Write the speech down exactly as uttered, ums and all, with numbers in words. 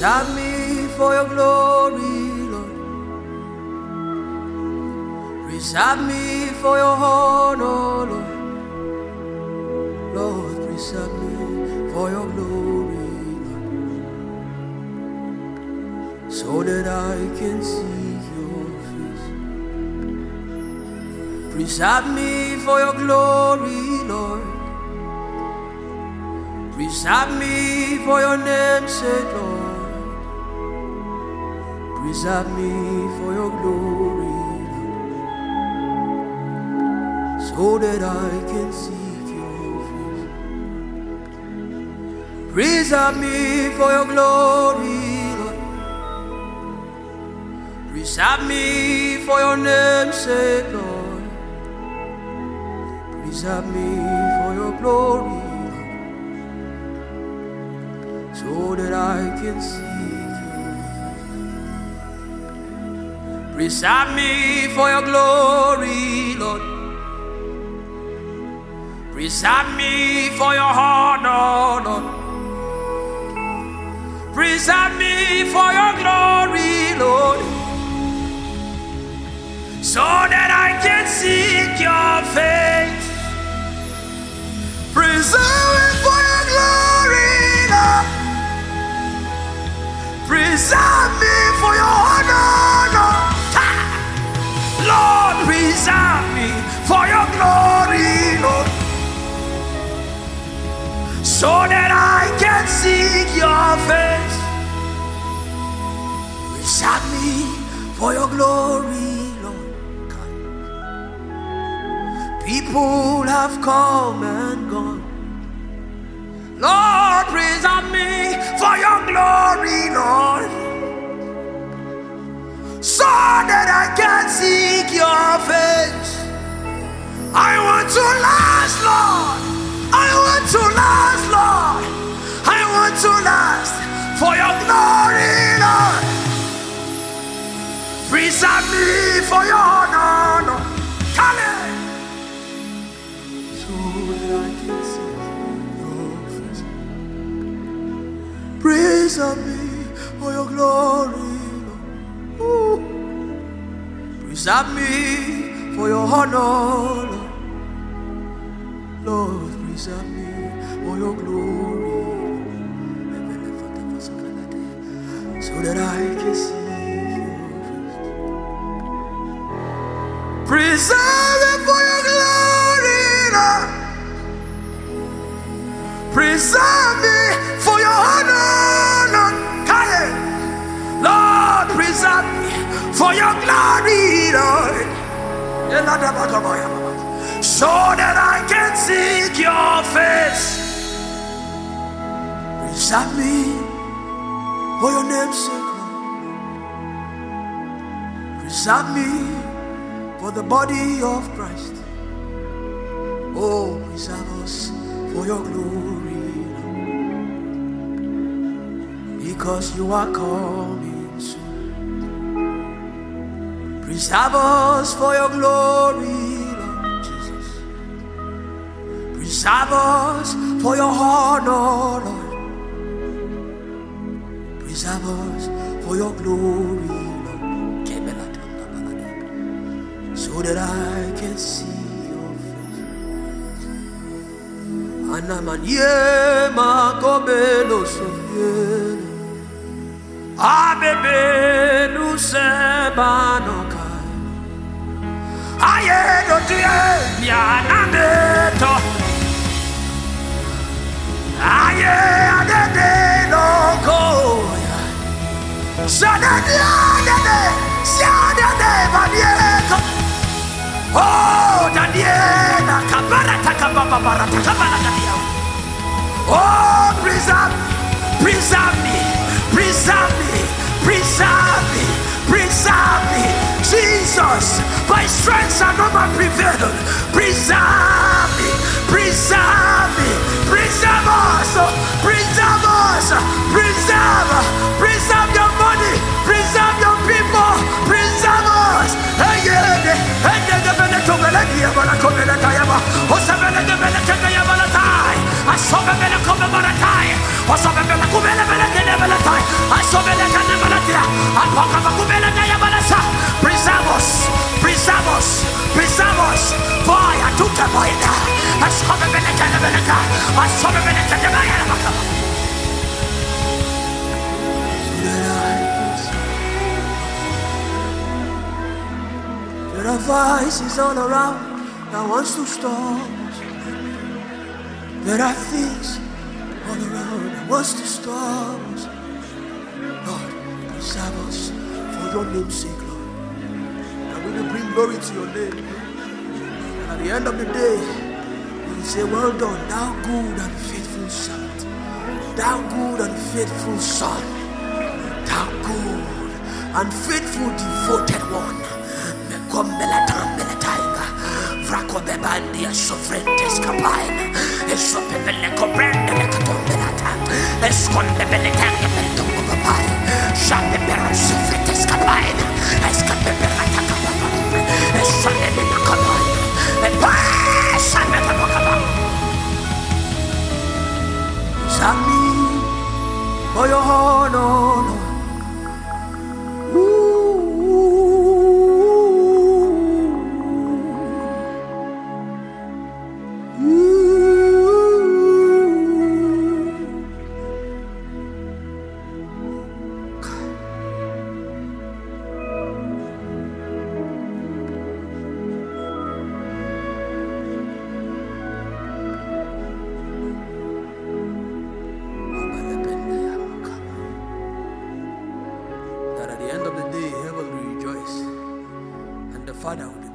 Preserve me for your glory, Lord. Preserve me for your honor, Lord. Lord, preserve me for your glory, Lord, so that I can see your face. Preserve me for your glory, Lord. Preserve me for your name's sake, Lord. Preserve me for your glory, Lord, so that I can seek your face. Preserve me for your glory, Lord. Preserve me for your name's sake, Lord. Preserve me for your glory, so that I can seek you. Preserve me for your glory, Lord. Preserve me for your honor, Lord. Preserve me for your glory, Lord, so that I can seek your face. Preserve me for your glory, Lord. Preserve me for your honor, Lord. Lord, preserve me for your glory, Lord, so that I can seek your face. Preserve me for your glory, Lord. People have come and gone. Lord, preserve me for your glory, Lord, so that I can seek your face. I want to last, Lord. I want to last, Lord. I want to last for your glory, Lord. Preserve me for your honor, Lord. Come in, so that I can seek your face. Preserve me for your glory, Lord. Preserve me for your honor, Lord. Lord, preserve me for your glory, so that I can see your face. Preserve me for your glory, Lord. Preserve me for your honor, Lord. Lord, preserve me for your glory, Lord, so that I can seek your face. Preserve me for your name's sake, Lord. Preserve me for the body of Christ. Oh, preserve us for your glory, Lord, because you are coming soon. Preserve us for your glory, Lord Jesus. Preserve us for your honor, Lord. Preserve us for your glory, Lord, so that I can see your face. Anamanye makobelo soye, abebe nusebanoka. Aye do die mianameto. Aye adede no go. Sadade adede, sadade badieko. Oh, dadiena kabarata kababa barata kabarata dia. Oh, preserve me, preserve me, preserve me, preserve me, preserve me. Jesus, by strength shall no man prevail. Preserve me, preserve me, preserve us, preserve us, preserve, preserve your money, preserve your people, preserve us. Hey, yeah, hey, yeah, the minute of the lady, I'm gonna come in the Tayaba, or seven of the minute of the Yabalatai. I saw the minute of the Baratai, or some of the Kumela, I saw Preserve us, preserve us, preserve us. Fire to the mind. I saw the Beleka, the Beleka, I saw the Beleka, the Beleka. There are voices all around that wants to stop us. There are things all around that wants to stop us. Lord, preserve us for your name's sake, Lord. And we will bring glory to your name. And at the end of the day, we will say, well done, thou good and faithful servant. Thou good and faithful son. Thou good and faithful devoted one. Mekombela tambela taiga. Vrako bebandia sofrentes kapaina. Esopebele kobrende le katombela tanga. Esconde bele tanga bentongo papai. Shape pero sofrentes kapaina. Escape berata kapapa. Esone bele kapaina. Epa shame kapapa. Sami oyo no no. That at the end of the day, heaven will rejoice, and the Father will be